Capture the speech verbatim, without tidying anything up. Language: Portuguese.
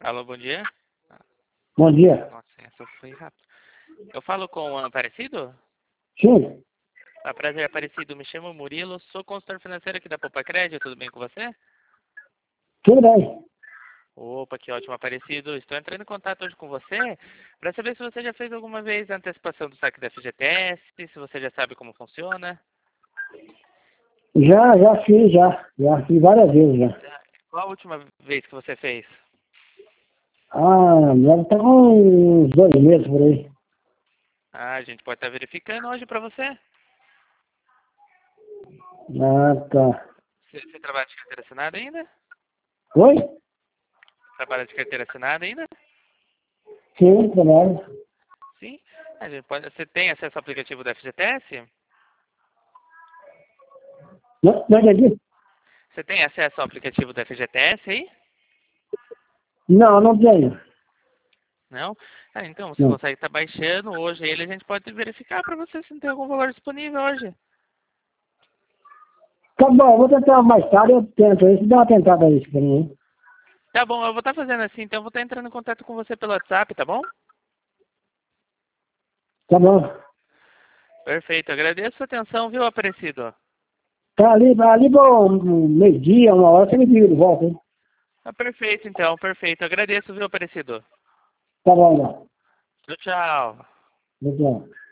Alô, bom dia. Bom dia. Nossa, essa foi rápido. Eu falo com o Aparecido? Sim, Ah, prazer, Aparecido. Me chamo Murilo, sou consultor financeiro aqui da Poupa Crédito. Tudo bem com você? tudo bem. Opa, que ótimo, Aparecido. Estou entrando em contato hoje com você para saber se você já fez alguma vez a antecipação do saque da F G T S, se você já sabe como funciona. Já, já fiz, já. Já fiz várias vezes já. Já. Qual a última vez que você fez? Ah, já tá uns dois meses por aí. Ah, a gente pode estar verificando hoje para você. Ah, tá. Você, você trabalha de carteira assinada ainda? Oi? Trabalha de carteira assinada ainda? Sim, trabalho. Sim. A gente pode, você tem acesso ao aplicativo da F G T S? Não, não entendi? Você tem acesso ao aplicativo da F G T S aí? Não, não tenho. Não? Ah, então você Não. consegue estar baixando hoje ele, a gente pode verificar para você se não tem algum valor disponível hoje. Tá bom, eu vou tentar mais tarde, eu tento aí. Dá uma tentada aí pra mim, hein? Tá bom, eu vou estar fazendo assim, então eu vou estar entrando em contato com você pelo WhatsApp, tá bom? Tá bom. Perfeito, agradeço a sua atenção, viu, Aparecido? Tá ali, ali por um meio-dia, uma hora, você me liga de volta, hein? Tá perfeito, então, perfeito. Agradeço, viu, Aparecido? Tá bom, então. Tchau, tchau. Tchau.